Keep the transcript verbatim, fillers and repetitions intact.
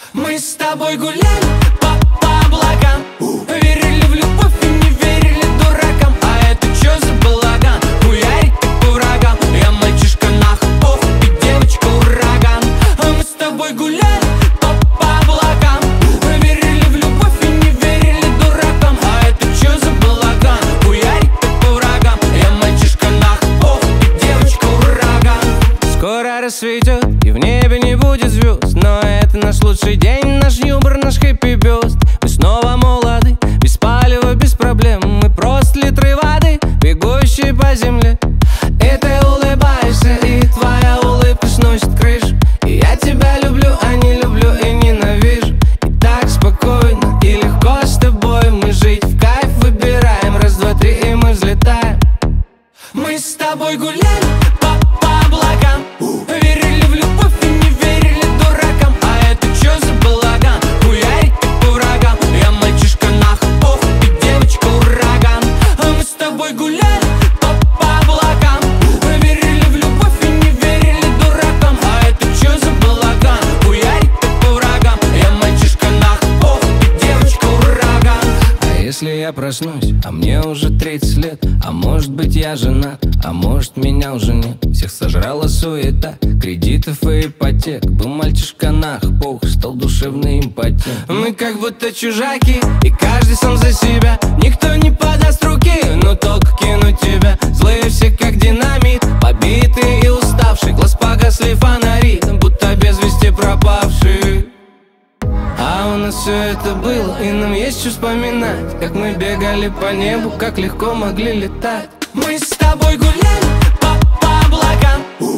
Мы с тобой гуляли по, по облакам, верили в любовь и не верили дуракам. А это чё за балаган? Хуярить так по врагам. Я мальчишка нахуй, и девочка ураган. А мы с тобой гуляли по, по облакам, верили в любовь и не верили дуракам. А это чё за балаган? Хуярить так по врагам. Я мальчишка нахуй, и девочка ураган. Скоро рассветет и в небе не будет звезд, но это наш лучший день, наш юмор, наш хэппи-бёст. Мы снова молоды, без палева, без проблем. Мы просто литры воды, бегущие по земле. И ты улыбаешься, и твоя улыбка сносит крышу. И я тебя люблю, а не люблю и ненавижу. И так спокойно и легко с тобой мы жить в кайф выбираем. Раз, два, три, и мы взлетаем. Мы с тобой гуляли по, по облакам, верили в любовь и не верили дуракам. А это чё за балаган? Хуярить так по врагам. Я мальчишка нахуй, и девочка ураган. А мы с тобой гуляли по, по облакам, верили в любовь и не верили дуракам. А это чё за балаган? Хуярить так по врагам. Я мальчишка нахуй, и девочка ураган. А если я проснусь, а мне уже тридцать лет? А может быть я женат, а может меня уже нет. Всех сожрала суета, кредитов и ипотек. Был мальчишка нахуй, стал душевный импотент. Мы как будто чужаки, и каждый сам за себя. Никто не подаст руки, но только кину тебя. Злые все как динамит, побитые и уставшие. Глаз погасли фонари, будто без вести пропавшие. А у нас все это было, и нам есть что вспоминать. Как мы бегали по небу, как легко могли летать. Мы с тобой гуляли по, по облакам,